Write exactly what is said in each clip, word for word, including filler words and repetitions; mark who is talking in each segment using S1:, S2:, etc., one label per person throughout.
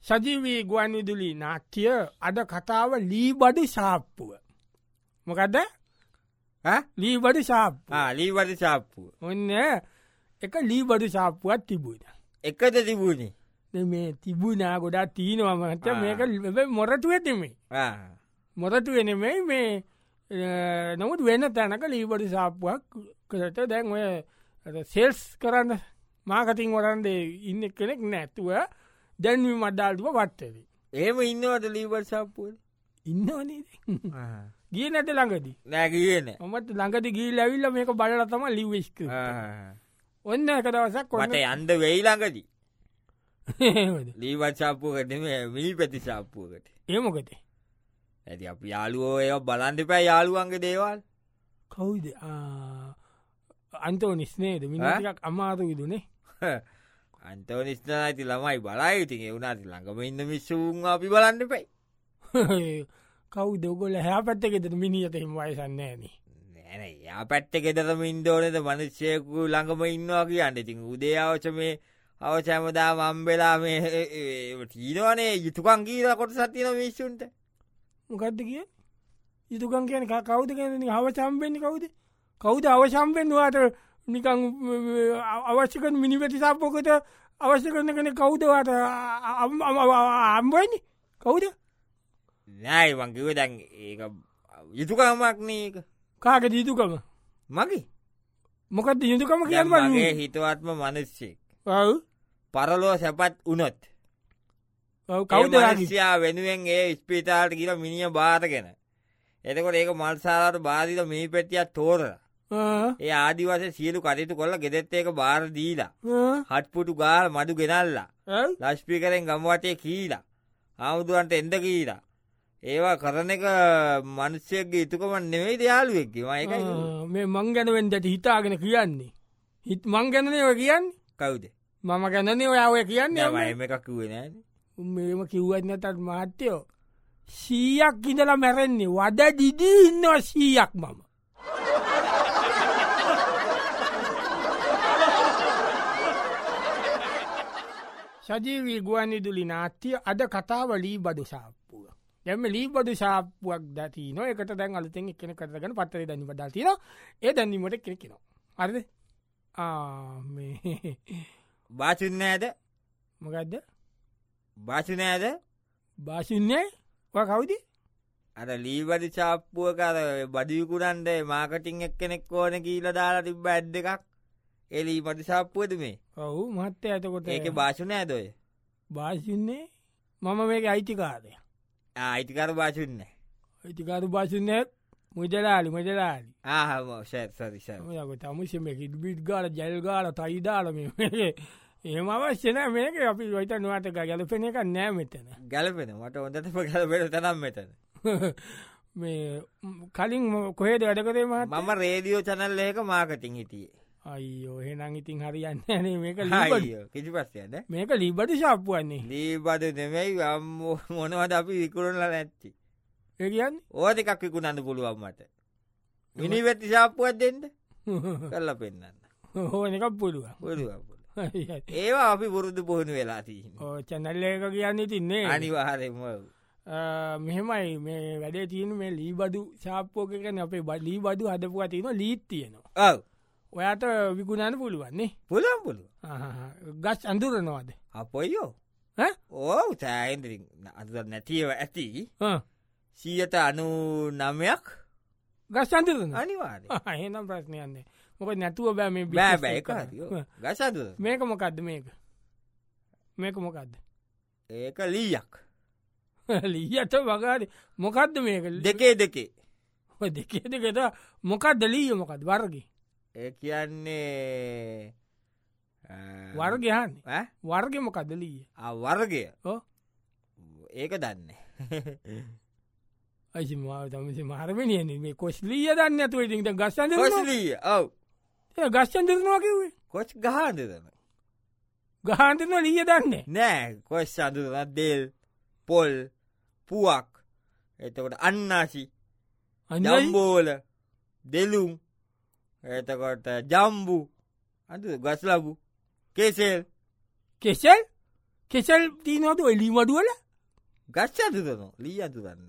S1: සජීවී ගුවන්විදුලි නාට්‍ය අද කතාව ලීබඩි සාප්පුව. මොකද ලීබඩි සාප්පු
S2: ලීබඩි සාප්පුව
S1: ඔන්න එක ලීබඩි සාප්පුවත් තිබුණ
S2: එකද තිබුණේ
S1: මේ තිබුණා ගොඩා තිීනවමට මේක මොරටුව තිමේ මොරටු වෙනෙමයි මේ නමුත් වෙන තැනක ලීබඩි සාප්පුවක් කරට දැන් ඔය සෙල්ස් කරන්න මාකතින් වරන්දේ ඉන්න කෙනෙක් නැතුව දැන්වි මඩ්ඩාල්ටුව වත්තද
S2: ඒම ඉන්නවට ලීබඩ් සාප්පුව
S1: ඉන්නවනේ ගිය නැත ළඟදී
S2: නෑ කියන
S1: ඔමත් ළඟද ගී ලැවිල්ල මේක බලල තම ලිවිස්ක ඔන්න එක දවසක්
S2: කොට අන්ද වෙයි ළඟදී ලීබඩ් සාප්පුවකට මිනි පැති සාප්පුවකට
S1: ඒමොකද
S2: ඇති අප යාලුවෝ ඒ බලන්ඩ පැ යාළුවන්ගේ දේවල්
S1: කවුද අන්තෝ නිස්නේද මිනික් අමාරු විදුනේ
S2: අන්තෝ නිස්න ඇති ළමයි බලයි ඉතින් එවුණති ළඟම ඉන්න මිස්සුන් අපි බලන්න පයි
S1: කවු දොගොල හැ පැත්තගෙතට මිනිියට හිම වයසන්නේන
S2: නෑන යා පැත්ත ගෙතම ඉන්දෝනද මනුෂ්‍යයකු ළඟම ඉන්නවා කියන්න ඉතින් උදේ අවච මේ අවචෑමදා මම්බෙලා මේ ටීනවනේ යුතුකන් කීර කොට සතින විශ්ෂුන්ට
S1: මොකක්ද කිය යුතුකන් කියන කවුද කියන අවචම්බෙන්න්නේ කවුද කවුද අවශම්පෙන් වාට නිකං අවශ්‍යකන මිනිපැති සාප්පෝකට අවශ්‍ය කරන කන කවුදවාට අම්බයිනි කවුද
S2: නෑ වංකිව දැන් ඒ යුතුකමක්නක
S1: කාග යුතුකම
S2: මගේ
S1: මොකද යුතුකම
S2: කියමගේ හිතවත්ම මනස්සේ පරලෝ සැපත් උනොත් කවුද රශයා වෙනුවෙන් ඒ ස්පිතාල්ට කියල මිනිිය බාරගෙන එතකොට ඒක මල්සාලාට බාධිත මේ පැටියත් තෝර ඒ ආදිවස සියලු කටයුතු කොල්ල ගෙදෙත් ඒක බාර දීලා හට්පුටු ගාල මඩු ගෙනල්ලා ලස්්පිකරෙන් ගම්වටේ කීලා ආමුදුවන්ට එන්ද කීලා ඒවා කරන එක මනුෂ්‍යයගේ ඉතුකමන් නෙවෙයි දයාලුවෙක්කි මයකයි
S1: මේ මං ගැනවෙන්දට හිතාගෙන කියන්නේ හිත් මං ගැනනව කියන්න
S2: කවුද
S1: මම ගැනනේ ඔයාව කියන්න
S2: ම එකක් කිවේ
S1: මෙම කිව්වත් නැතත් මාත්‍යයෝ සීයක් ඉඳලා මැරෙන්නේ වඩ දිදී ඉන්නවා සීයක් මම සජීවී ගුවන්විදුලි නාට්‍ය අද කතාව ලීබඩු සාප්පුව එම ලීබඩු සාප්පුවක් දති නො එකට දැන් අලතෙන් එකන කරගන පත්තර දනි බදාතින ඒ දැන්නීමට කෙනෙකිනවා අරද
S2: භාචුන්න ඇද
S1: මොකක්ද
S2: භාෂුන ඇද
S1: භාෂුන්නේ කවුද
S2: අර ලීබඩි චාප්පුුව කර බඩියකුරන්ට මාකටිං එක් කෙනෙක් ඕන කියීල දාලා තිබ ඇඩ් එකක් එලී පටි සාප්පුවද මේ
S1: ඔහු මත්ත ඇතකොට
S2: ඒක භාෂුන ඇදොය
S1: භාෂුන්නේ මම මේක අයිතිකාරය
S2: අයිතිකර භාෂුන්න
S1: අයිතිකාරු භාෂුන්නයක් මුජලාලි මජලාලි
S2: ආහමෝෂත්සරිස
S1: තමුෂම බිට් ගාල ජල්ගාල තයිදාලම ඒම අවශ්‍යන මේක අපි වයිත නොවටක ගැලපෙන එක නෑ මෙතන
S2: ගැලපෙන මට ඔොදටම ගැලපෙන තනම් මෙතන
S1: මේ කලින් කොහේද වැඩකරේ
S2: මම රේදියෝ චනල් ඒක මාකටින් හිටියේ
S1: අයියෝ හෙනං ඉතින් හරියන්න නේ මේක
S2: කිසි පස්සයද
S1: මේක ලීබඩ ශාප්පුුවන්නේ
S2: ලීබද නෙමැයි මොනවද අපි විකුරුණල නැත්ති
S1: ඒ කියන්න
S2: ඕ දෙකක් විකුණන්න පුළුවන්මට මිනි වෙති ශාප්පුුවත් දෙන්න කල්ල පෙන්න්න
S1: හෝ එකක් පුළුව
S2: පුළුව ඒවා අපි පුරුදු පුහුණු වෙලාතිී
S1: චැනල්ල එක කියන්න තින්නේ
S2: අනිවාරම
S1: මෙහෙමයි මේ වැඩේ තියන මේ ලීබඩු ශාප්පෝකකන අපේ බ ලී බඩු හදපුවා තියන ලීත් තියෙනවා ඔයාට විකුණන්න පුළුවන්නේ
S2: පුලම් පුළුව
S1: ගස් අඳුරනවාද
S2: අපොයෝ ඕ සෑන්දරි අද නැතිව ඇති සීයට අනු නමයක්
S1: ගස් අඳුරන
S2: අනිවාද
S1: එහෙනම් ප්‍රශ්නයන්නේ මොක නැතුව බෑ මේ
S2: බෑ ගසද
S1: මේක මොකක්ද මේක මේක මොකක්ද
S2: ඒක ලීයක්
S1: ලීයට වගාද මොකක්ද මේක
S2: දෙකේ දෙකේ
S1: දෙකේ දෙකෙත මොකක්ද ලීය මොකක්ද වර්ගි
S2: ඒ කියන්නේ
S1: වර්ගයන් වර්ග මොකක්ද ලීය
S2: වර්ගය ඒක දන්න
S1: අයිසි මාව තමසි මාරමණයන මේ කොස්ලීය දන්න ඇතුව ඉතිට ගස්සන්න
S2: ලී ඔව
S1: ගස්්චන්දරනවා කිවේ
S2: කොච් ගහන්දදන
S1: ගහන්තන ලීය දන්නේ
S2: නෑ කොස් සඳරන දෙල් පොල් පුවක් එතකොට අන්නාසි අජම්බෝල දෙලුම් එතකොට ජම්බු අද ගස් ලබු කෙසෙල්
S1: කෙසෙල් කෙසල් තිීනවතු එලි මඩුවල
S2: ගච්ච අතුරන ලී අතුරන්න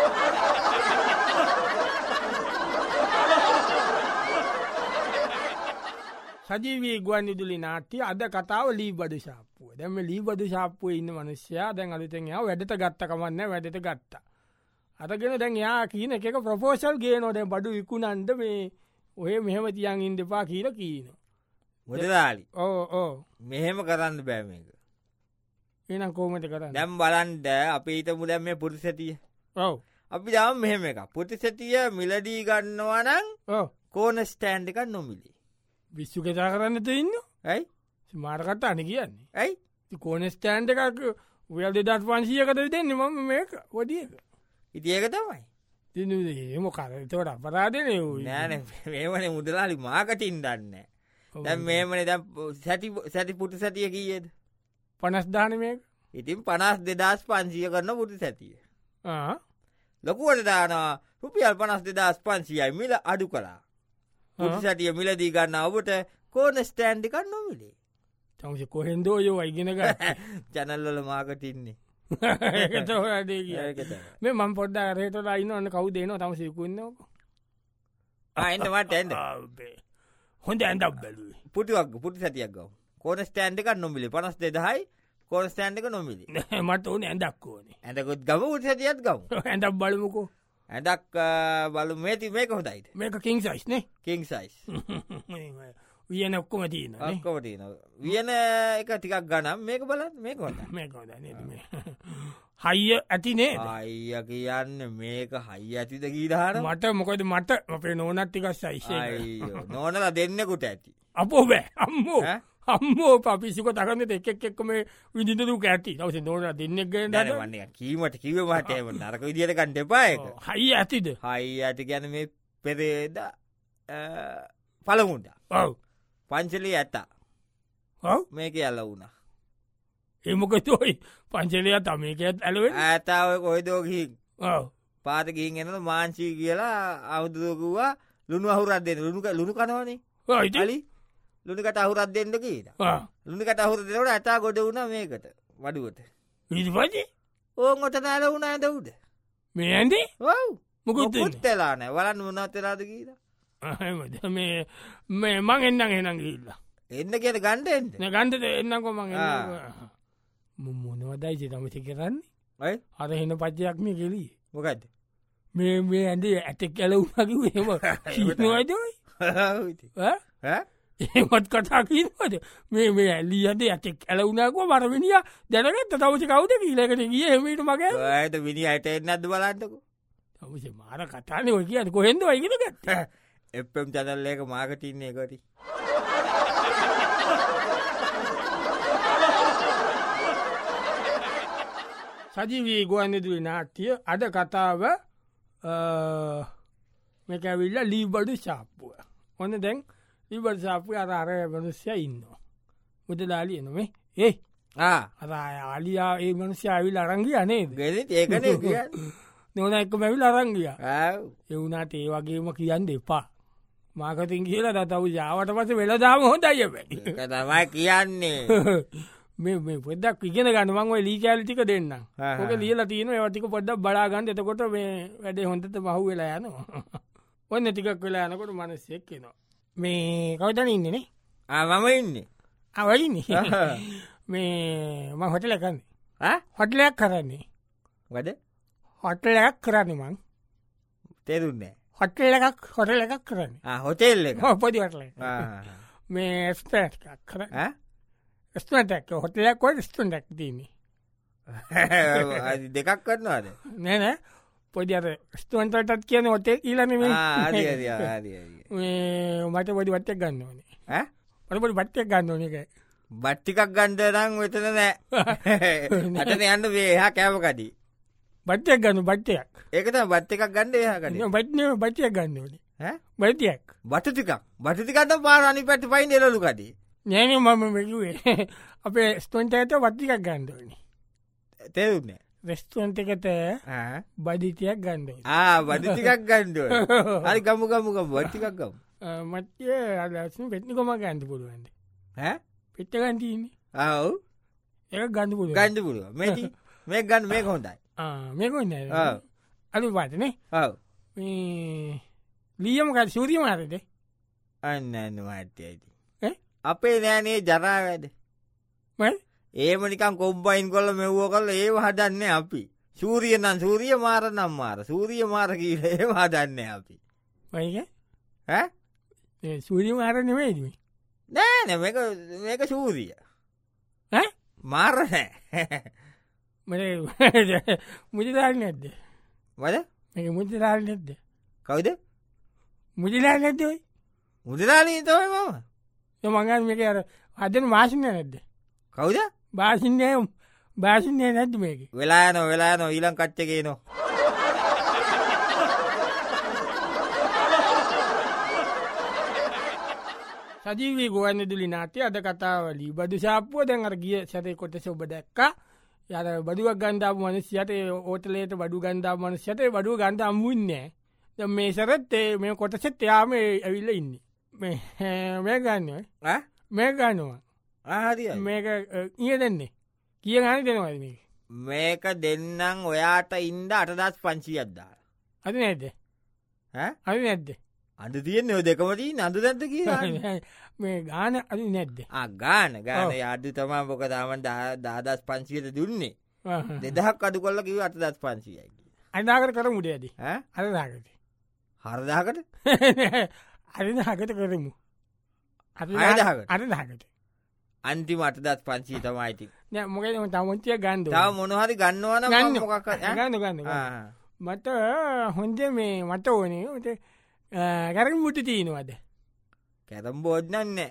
S1: සජීවී ගුවන් විදුලි නාට්‍ය අද කතාව ලී බඩු ශාප්පුව දැම ලී බඩු ශාප්පුව ඉන්න මනුෂ්‍යයා දැන් අලුතෙන් යා වැඩට ගත්ත කමන්න වැඩට ගත්තා අතගෙන දැන් යා කියන එක ප්‍රපෝසල් ගේ නොද බඩු විකුණන්ද මේ ඔය මෙහෙම තියන් ඉන්න දෙපා කියල කියන
S2: මුදලාලි
S1: ඕ ඕ
S2: මෙහෙම කරන්න බෑම එක
S1: එනම් කෝමට කරන්න
S2: දැම් බලන්ඩ අපි ඊත මුදැම් මේ පුරුසැතිය
S1: ඔව
S2: අපි දම් මෙහෙම එක පුටිසැතිය මිලදී ගන්නවානං කෝන ස්ටෑන්් එකක් නොමිලි
S1: විශ්ු කතා කරන්නත ඉන්න
S2: ඇයි
S1: මාරකට අන කියන්නේ
S2: ඇයි
S1: කෝන ස්ටෑන්් එකක් වල් දෙදත් පන්සියකට දෙන්න මම මේක වඩියක
S2: ඉතිඒක තමයි
S1: තිම කරතවට අපරාධන
S2: නෑන මේමන මුදලාලි මාකටින් දන්න දැම් මේමන දැම් සැටි සැටි පුටු සැටිය කියේද
S1: පනස් දානමයක
S2: ඉතින් පනස් දෙදස් පන්සිය කරන්න පුටු සැතිය ලොකුවට දානවා රුපියල් පනස් දෙදස් පන්සියයි මිල අඩු කලා පුටු සැටිය මිලදී ගන්න ඔබට කෝන ස්ටෑන්්ඩිකක් නොමිලේ
S1: තමස කොහෙන්දෝ යෝ අයිගෙනක
S2: ජැනල්ලල මාකටින්නේ
S1: මේ මම් පොඩ්ඩ රේට අයින්න ඔන්න කවු දේන තම සිකුන්නක
S2: අයින්නමට ඇන්ද
S1: හොඳ ඇඳක් බැලුව
S2: පුටිවක් පුටි සතියක් ගව කෝන ස්ටෑන්්ක නොමිලි පනස් දෙදහයි කෝන ස්ටෑන්්ක නොමිලි
S1: මට ඕන ඇඳක් ඕන
S2: ඇඳකුත් ගම උට සතියත් ගව
S1: ඇඳක් බලමුකෝ
S2: ඇඩක් බලු මේති මේක හොදයිට
S1: මේක කින් සයිස්නේ
S2: කින් සයිස්
S1: වියන ඔක්කොම තියන
S2: ඔක්කොමටන වියන එක ටිකක් ගනම් මේක බලත් මේක හොද
S1: මේක හොද හයිය ඇතිනේ
S2: අයිය කියන්න මේක හයි ඇතිද කීරහන
S1: මට මොකද මට අපේ නෝනත්තිකක් සයිස
S2: නෝනල දෙන්නෙකුට ඇති
S1: අපෝ බෑ අම්මෝ අම්මෝ පපිසික තකන්න එකක් එක්කම විදිදුක ඇති දවස නෝන දෙන්නෙක්
S2: වන්න කීමට කිවමටම නරක විදිියටකන්න එපායක
S1: හයි ඇතිද
S2: හයි ඇති ගැන මේ පෙරේද පළමුුට
S1: ඔව්
S2: පංචලී ඇතා
S1: ඔව්
S2: මේක ඇල්ල වුණා
S1: එමකතොයි පංචලයා තමේකත් ඇලුව
S2: ඇතාව කොයිදෝගින්
S1: ඔව්
S2: පාතකින් එන මාංචී කියලා අවුදුදකුවා ලුණු අහුරත් දෙන්න ලුණුක ලුණු කනවනේ
S1: ඉටලි
S2: ලුණිකට අහුරත් දෙන්න කීට ලුණිකට අහුර දෙනට ඇතා ගොඩ වුණ මේකට වඩුවට
S1: ඉපති
S2: ඕ ගොට නෑල වුණ ඇදවුද
S1: මේ ඇන්දේ
S2: ඔව් මුකුත්වෙලාන වලන්න වුණත්වෙලාද කීට
S1: මේ මේ මං එන්නම් එනම් ඉල්ලා
S2: එන්න කියන ගණ්ඩෙන්ට
S1: ගන්ධත එන්නකො මං මොනවදයිච තමසි කරන්නේ අර හෙන පච්චයක්ම කෙලී
S2: මොකද
S1: මේ මේ ඇඳේ ඇතෙක් කැලවුනකිව හෙම හිනවාදයි ඒමත් කතා කිීමට මේ මේ ඇල්ලි අද ඇතෙක් ඇලවුනකුව මරවිනිිය දැනගත් තවසි කවුද කියීලකට කිය හෙමට මග
S2: ඇයට විනි අයට එන්නද බලන්නකු
S1: තවස මාර කතානය ඔය කියන්න කොහෙන්ද වයිගෙන ගත්ත
S2: එපම් චැනල්ලක මාකටින්නේ කොටි
S1: සජීවී ගුවන්විදුලි නාට්‍ය අද කතාව මේකැවිල්ල ලීබඩු ශාප්පුව ඔන්න දැන් ලීබඩ ශාප්පුය අර අර මනුස්්‍ය ඉන්න මුදලාලිය නොමේ ඒ අරයාලියා ඒ මනුස්්‍ය අවිල් අරංගිය අනේ
S2: ගෙලත් ඒකන
S1: නොන එක්ක මැවිල් අරංගිය එවුනාට ඒ වගේම කියන්න එපා මාකතින් කියලා දතව ජාවට පස වෙලදාම හොඳය බැ
S2: තමයි කියන්නේ
S1: මේ පොදක් ඉගෙන ගන්නමංව ලී කෑලිටික දෙන්න ඕක ලියල තියන ඒවටික පොඩ්ඩක් බලාගන්න එතකොට මේ වැඩේ හොඳට මහු වෙලා යනවා ඔන්න ටිකක් වෙලා යනකොට මනස්සෙක් කෙනවා මේ කවතන ඉන්නනේ
S2: මම ඉන්න
S1: අවයින්න මේ ම හොටල කන්නේ හොටලයක් කරන්නේ
S2: වඩ
S1: හොටලයක් කරන්න මං
S2: තෙරුන්නේ
S1: හොටල් එකක් හොටල එකක් කරන්න
S2: හොටෙල් එක
S1: පොඩි හොටල මේ ස්ටක් කර ස්ටක් හොටලයක් කොට ස්ටන්ටක් තින්නේ
S2: දෙකක් කරනවාද
S1: නෑනෑ පොඩි අර ස්ටන්ටටත් කියන හොටේ ඊලන මට පොඩි වට්ටක් ගන්න ඕනේ පොඩි බට්ටක් ගන්න ඕන එක
S2: බට්ටිකක් ගන්ඩරං වෙතන නෑ අටන යන්න වේහා කෑමකදී
S1: බට්ටයක් ගන්න බට්ටයක්
S2: ඒකත බට්ට එකක් ගණඩ ඒහකට
S1: බට්න බටයක් ගන්න ඕනේ බටයක්
S2: බටතිකක් බටතිකට පාර අනි පැටි පයින් එලලු කදී
S1: නෑන මම මෙකුවේ අපේ ස්ටොන්ට ඇත වට්ටිකක් ගණ්ඩෝනි
S2: තෙරුන්නේ
S1: රෙස්ටුවන්ට එකට බඩිතියක් ගණ්ඩ
S2: බඩිතිකක් ගණ්ඩුව හරි ගමු ගමුගම වට්ටිකක් ගම්
S1: මටය අදසු පෙට්නිකොම ගන්ඩ පුළුවන්ද පෙට්ට ගන්ටීන්නේ
S2: ආව්
S1: ඒ ගන්න පුල
S2: ගන්න පුළුව මේ මේ ගන්න මේ හොඳයි
S1: මේකොන්න අලු පාටනේ ලියමක සූරිය මාරද
S2: අන්න ඇති අපේ නෑනේ ජරා වැඩ ඒමනිකම් කොබ්බයින් කොල්ල මෙව්වෝ කල්ල ඒ හදන්නේ අපි සූරිය නම් සූරිය මාර නම් මාර සූරිය මාර කියල ඒ හදන්න අපි
S1: වයික සූරිය මාර නෙමේදී
S2: නෑ මේක මේක සූරිය මාර නෑ
S1: මට මුජදාල් නැද්ද
S2: වද
S1: මේ මුජදාල් නැද්ද
S2: කවුද
S1: මුජදාල් නැද්දයි
S2: මුදලාලී තවයි මම
S1: මඟන් මේක අර අදන වාසිනය නැද්ද
S2: කවුද
S1: භාසින්ය භාසිනය නැද්ද මේක
S2: වෙලායන වෙලායන ඊලං කච්චගේ නවා
S1: සජීවී ගුවන් දුලි නාටය අද කතාවලී බදු ශාප්පුුව දැන් අර ගිය සැතේ කොටස ඔබ දැක්කා යට බදුවක් ගන්ධාව මනස්යට ඕටලේට බඩු ගන්ධාව මනස්යට බඩුව ගන්ධ අම්මුන්නේ මේ සරත්තේ මේ කොටසෙත් යාම ඇවිල්ල ඉන්න මේ ගන්න මේ ගන්නවා
S2: ආහරි
S1: මේක ඉය දෙන්නේ කිය ගනි දෙනවා මේ
S2: මේක දෙන්නම් ඔයාට ඉන්ඩ අටදස් පංචී අද්දා
S1: අද නැද්ද අද නැද්ද
S2: අද තියෙන් ඔය දෙකමටී නඳ දැත්ත කිය
S1: මේ ගාන අද නැද්ද
S2: ගාන ගාන අඩු තමා බොක තාමන් දාදස් පංචියට දුන්නේ දෙදහක් අඩු කොල්ල කිව අටදස් පංචියයි
S1: අදාකට කර මුඩ ඇද අරදාකට
S2: හරදාකට
S1: අරිදහකට කරමු අරදාකට
S2: අන්තිම අටදස් පංචී තමයිති
S1: මොක තමන්තිය ගන්ද
S2: තාව මොනහරි ගන්නවන
S1: ගන්න මොකක් ගන්න ගන්න මට හොන්ද මේ මට ඕනේ ට ගැරම් මුට තියනවද
S2: කැරම් බෝඩ්නන්න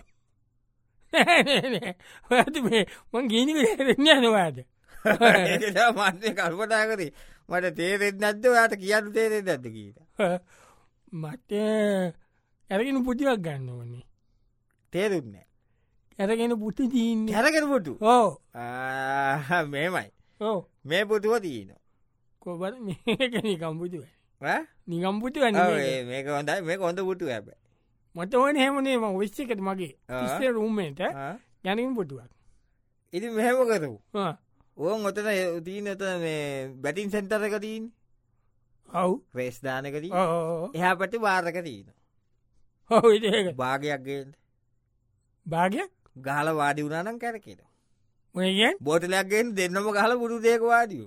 S1: මං ගීනික රෙන්න යනවාද
S2: මන්ය කල්පටා කරේ මට තේරෙත් නැද්ද යාට කියන්න තේරෙත් ඇද කීට
S1: මට ඇරගෙන පුටිවක් ගන්න ඕන්නේ
S2: තේරුන්න
S1: ඇරගෙන පුටි තිීන්න
S2: හැරගෙන පුටු
S1: ඕ
S2: මේමයි
S1: ඕ
S2: මේ පුටුව තියන
S1: කොබ මේක නිකම්පුතුව නිගම්පුතු වන්න
S2: මේක හොඳයි මේ හොඳ පුටු ඇබ
S1: මට ඕන හෙමනේ ම විශ්චකට මගේ ස්ේ රුම්මට යනින් පුටුවක්
S2: ඉති මෙහෙම කරු ඕන් ඔතන තිීන ඔත මේ බැටින් සෙන්ටරක තිීන්
S1: හව්
S2: ප්‍රේස්ධානකදී එහා පටි වාර්ක තිීන
S1: හෝ
S2: භාගයක්ගේ
S1: භාගයක්
S2: ගහල වාඩි වුණනම් කැරකෙන
S1: ඔය
S2: බෝටලයක්ගෙන් දෙන්නම ගහල පුඩු දෙක වාඩියෝ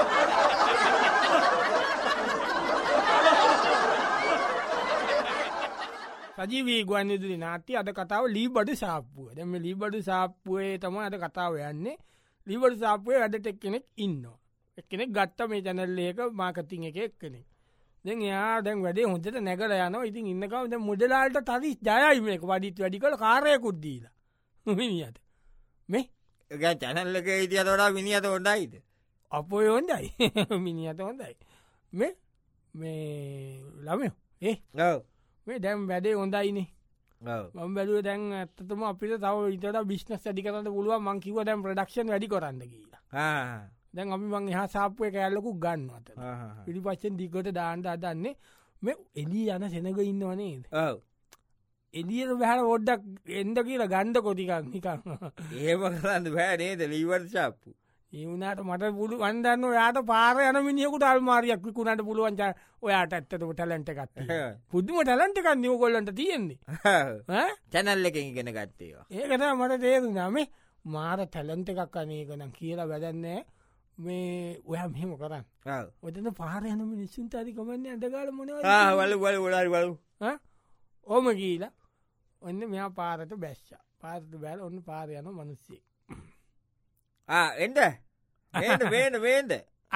S1: සජීවී ගුවන්දුලි නාට්‍ය අද කතාව ලී බඩු සාප්පුුව දැම ලී බඩු සාප්පුුවේ තම අද කතාව යන්නේ ලීබඩු සාප්පුේ වැඩට එක් කෙනෙක් ඉන්නවා එක්කෙනෙක් ගත්ත මේ චැනල්ලේක මාකතින් එක එක් කෙනෙක් දැන් යා දැන් වැඩේ හොඳට නැගල යනවා ඉතින් ඉන්නකව ද මුදලාල්ට තරි ජයයි මේක වඩිත් වැඩි කළ කාරයකුද්දීලා මිනිියට මේ
S2: එක චැනල්ලක ඉතිය තොඩා මිනිියට හොඩයිද
S1: අපෝ හොඳයි මිනිියට හොඳයි මේ මේ ළමයෝ ඒ මේ දැම් වැඩේ හොඳයිනේ මම බැලුව දැන් ඇත්තතුම අපිට තව ඉතට බිස්නස් ඇඩි කරන්න පුළුව මංකිව දැම් ප්‍රඩක්ෂන් වැඩි කරන්න කියලා දැන් අපි මං එහා සාප්පුය කෑල්ලකු ගන්නවත පිරි පච්චෙන් දිකට දාන්ට අදන්නේ මේ එලී යන සෙනක ඉන්නවනේද එලියට බැහල ඔොඩ්ඩක් එන්ඩ කියලා ගණ්ඩ කොටිකක් නිකං
S2: ඒම කරන්න බෑනේද ලීවට ශාප්පු
S1: ඒවනට මට පුළු වන්දන්න යාට පාර යන මිනිියකුට අල්මාරයක් විකුණට පුළුවන්ච ඔයාට ඇත්තටම ටලන්ට ගත්ත පුදුම ටලන්ට එකක් නියව කොල්ලට තියෙන්නේ
S2: චැනල්ල එකෙන් ගෙන ගත්තේවා
S1: ඒකට මට තේරු නම මාර ටැලන්ට එකක් අනේකනම් කියලා වැදන්නේ මේ ඔයා මෙහෙම කරන්න ඔතන පාර යන මිනිස්සුන් තාරිකමන්නේ අදකාල මොන
S2: වල වල ොඩරි වලු
S1: ඕම කියලා ඔන්න මෙයා පාරට බැස්්ච පාරට බැල ඔන්න පාර යන මනුස්සේ
S2: එන්ඩ ඒට වේන වේන්ද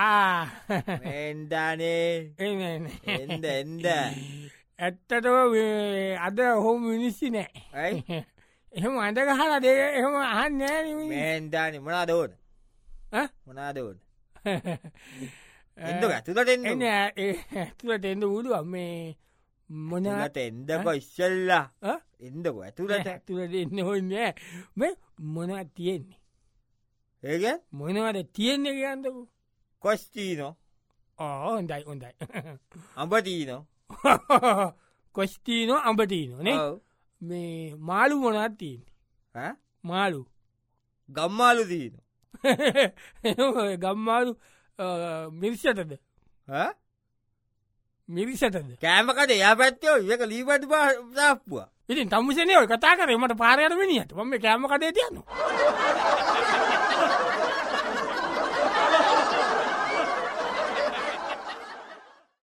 S2: එන්ඩානේ එන්ද එන්ද
S1: ඇත්තට අද හෝ මිනිස්සි නෑ ඇයි එහෙම අඳ ගහලා දේ එහෙම අහන්න
S2: එන්ඩාන මොනා දෝන මොනා දෝන එද ඇතුලට එන්න
S1: ඇතුලට එන්න උඩුව මේ මොනට
S2: එන්දක ඉස්සල්ලා එන්දක ඇතුලට
S1: ඇතුලට එන්න හොන්න මේ මොනා තියෙන්නේ
S2: ඒක
S1: මොනවට තියෙන්නේ කියන්නකු
S2: කොස්ටීනෝ
S1: හොඳයි හොඳයි
S2: අඹටීනෝ
S1: කොස්ටීනෝ අඹටීනෝ නේ මේ මාළු මොනත් තියන්නේ මාළු
S2: ගම්මාලු දීන
S1: ගම්මාරු මිරිෂටද මිරිෂටද
S2: කෑමකට යා පැත්තයෝ ඒක ලීපට සාප්පුවා
S1: ඉතින් තම්මසනය කතා කරේ මට පාරයට මිනිියට මම කෑම කටේ තියන්න